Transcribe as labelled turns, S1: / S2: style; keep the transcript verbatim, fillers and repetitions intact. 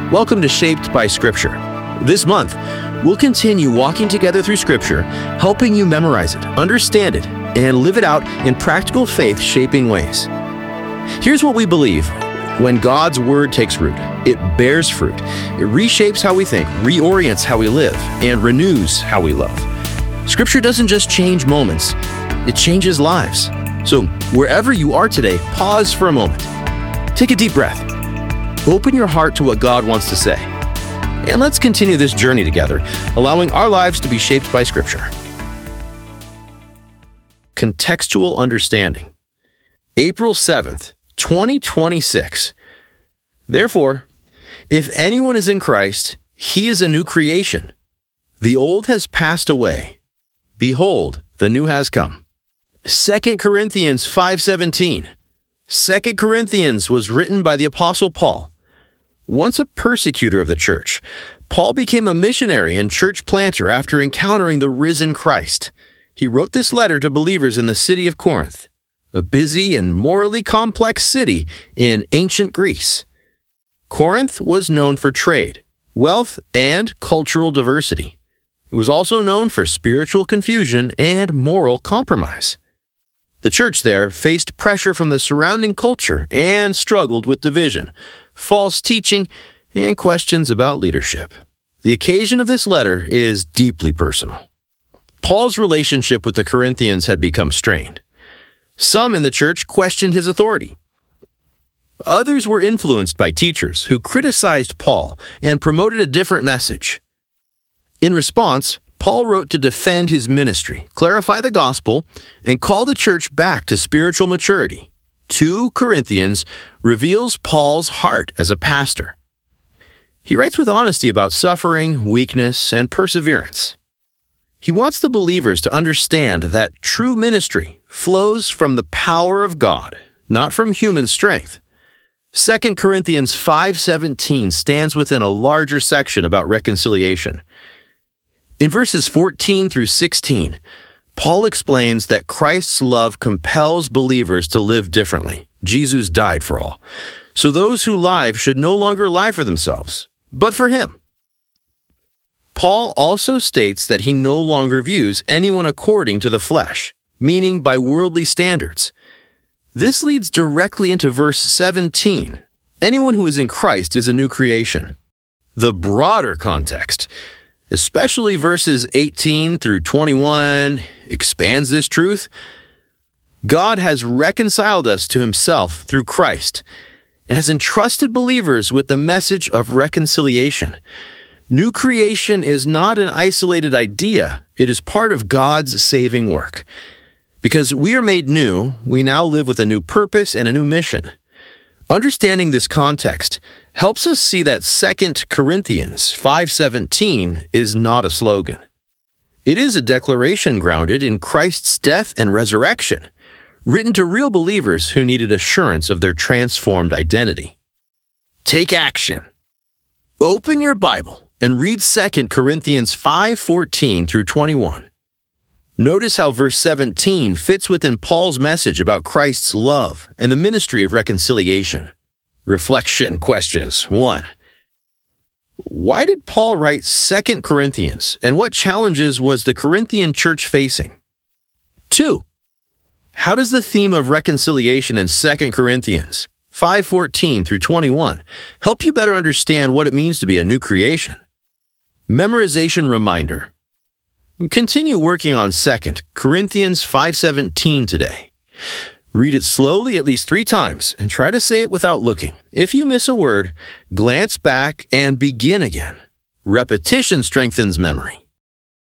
S1: Welcome to Shaped by Scripture. This month, we'll continue walking together through Scripture, helping you memorize it, understand it, and live it out in practical faith-shaping ways. Here's what we believe. When God's Word takes root, it bears fruit. It reshapes how we think, reorients how we live, and renews how we love. Scripture doesn't just change moments, it changes lives. So wherever you are today, pause for a moment. Take a deep breath. Open your heart to what God wants to say. And let's continue this journey together, allowing our lives to be shaped by Scripture. Contextual understanding. April seventh, twenty twenty-six. Therefore, if anyone is in Christ, he is a new creation. The old has passed away. Behold, the new has come. Second Corinthians five seventeen. Second Corinthians was written by the Apostle Paul. Once a persecutor of the church, Paul became a missionary and church planter after encountering the risen Christ. He wrote this letter to believers in the city of Corinth, a busy and morally complex city in ancient Greece. Corinth was known for trade, wealth, and cultural diversity. It was also known for spiritual confusion and moral compromise. The church there faced pressure from the surrounding culture and struggled with division, false teaching, and questions about leadership. The occasion of this letter is deeply personal. Paul's relationship with the Corinthians had become strained. Some in the church questioned his authority. Others were influenced by teachers who criticized Paul and promoted a different message. In response, Paul wrote to defend his ministry, clarify the gospel, and call the church back to spiritual maturity. Second Corinthians reveals Paul's heart as a pastor. He writes with honesty about suffering, weakness, and perseverance. He wants the believers to understand that true ministry flows from the power of God, not from human strength. Second Corinthians five seventeen stands within a larger section about reconciliation. In verses fourteen through sixteen, Paul explains that Christ's love compels believers to live differently. Jesus died for all. So those who lie should no longer lie for themselves, but for him. Paul also states that he no longer views anyone according to the flesh, meaning by worldly standards. This leads directly into verse seventeen. Anyone who is in Christ is a new creation. The broader context, especially verses eighteen through twenty-one, expands this truth. God has reconciled us to himself through Christ and has entrusted believers with the message of reconciliation. New creation is not an isolated idea. It is part of God's saving work. Because we are made new, we now live with a new purpose and a new mission. Understanding this context helps us see that Second Corinthians five seventeen is not a slogan. It is a declaration grounded in Christ's death and resurrection, written to real believers who needed assurance of their transformed identity. Take action. Open your Bible and read Second Corinthians five fourteen through twenty-one. Notice how verse seventeen fits within Paul's message about Christ's love and the ministry of reconciliation. Reflection questions. one. Why did Paul write Second Corinthians, and what challenges was the Corinthian church facing? two. How does the theme of reconciliation in Second Corinthians five fourteen through twenty-one help you better understand what it means to be a new creation? Memorization reminder. Continue working on Second Corinthians five seventeen today. Read it slowly at least three times and try to say it without looking. If you miss a word, glance back and begin again. Repetition strengthens memory.